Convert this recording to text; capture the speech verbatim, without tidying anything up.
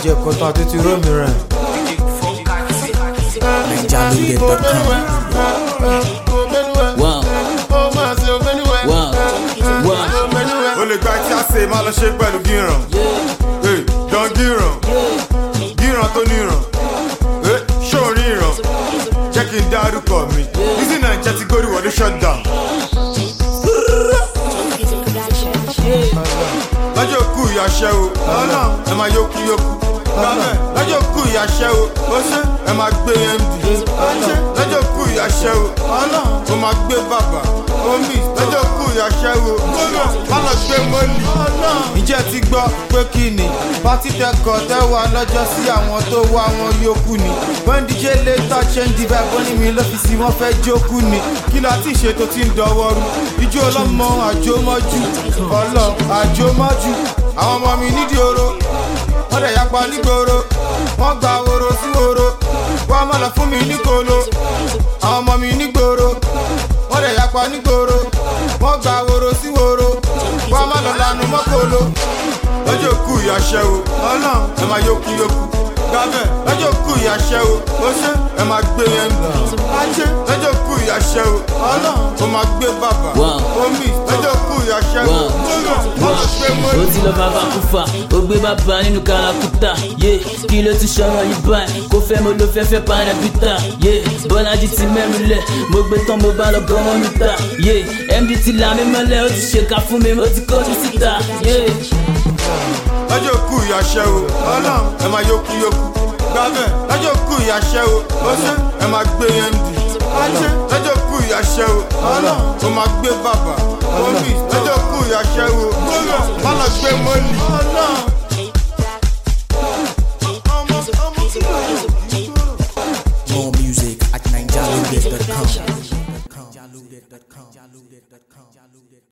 jẹ kọtàn àti ti rómi rẹ̀. Nigeria dot com. Wow. Wow. Wow. O lè gba tí a ṣe máa lọ ṣe pẹ̀lú gíran. Dán gíran. Gíran tó níran. Ṣó ríran. Jẹ́ kí n dárúkọ mi. Easy Naija ti górí wọlé shut down. Lọ́jọ́ kú ìyàṣẹ́ o, ẹ máa yókù yókù. Lọ́jọ́ kú ìyàṣẹ́ o, ẹ máa gbé M D. Lọ́jọ́ kú ìyàṣẹ́ o, ó máa gbé bàbá. Lọ́jọ́ kú ìyàṣẹ́ o, má lọ gbé mọ́lì. Ǹjẹ́ ti gbọ́ pé kí ni pátí tẹkọ̀ tẹ́wà lọ́jọ́ sí àwọn tó wá wọn yókù ni. When D J later change the vibe ó ní mi lọ́fíìsì wọ́n fẹ́ jókù ni. Kí la ti ṣètò tí ń dọwọ́ rú? Ijó ọlọ́mọ àjòmọ́jú, ọlọ́ àjòmọ́jú. Àwọn ọmọ mi nídìí oró, wọ́n dẹ̀ yapa nígboro. Wọ́n gba woro sí woro, wọ́n á má lọ fún mi ní kolo. Àwọn ọmọ mi nígboro, wọ́n dẹ̀ yapa nígboro. Wọ́n gba woro sí woro, wọ́n á má lọ lanu mọ́kolo. Lọ́jọ́ kú ìyàṣẹ́ o, ẹ máa yókù yókù. Lọ́jọ́ kú ìyàṣẹ́ o, ẹ máa gbé M D. Lọ́jọ́ kú ìyàṣẹ́ o, ó máa gbé bàbá. Lọ́jọ́ kú ìyàṣẹ́ o, ó máa gbé mọ́lì. Ó ti lọ bàbá kúfà, ó gbé bàbá nínú kàràkútà. Kí ló ti ṣọ̀rọ̀ yìí báyìí? Kò fẹ́ mo ló fẹ́ fẹ́ padà bítà. Bọ́lájí ti mẹ́rin lẹ̀, mo gbé tán mo bá lọ gan wọn níta. M D ti là mí mọ́lẹ̀, ó ti ṣèkà fún mi, ó ti kọ́ mi síta. Lọ́jọ́ kú ìyàṣẹ́ o, ẹ máa yókù yókù. Lọ́jọ́ kú ìyàṣẹ́ o, ẹ máa gbé M D. Lọ́jọ́ kú ìyàṣẹ́ o, ó máa gbé bàbá. Lọ́jọ́ kú ìyàṣẹ́ o, má lọ gbé mọ́lì. More music at Nigeria dot com.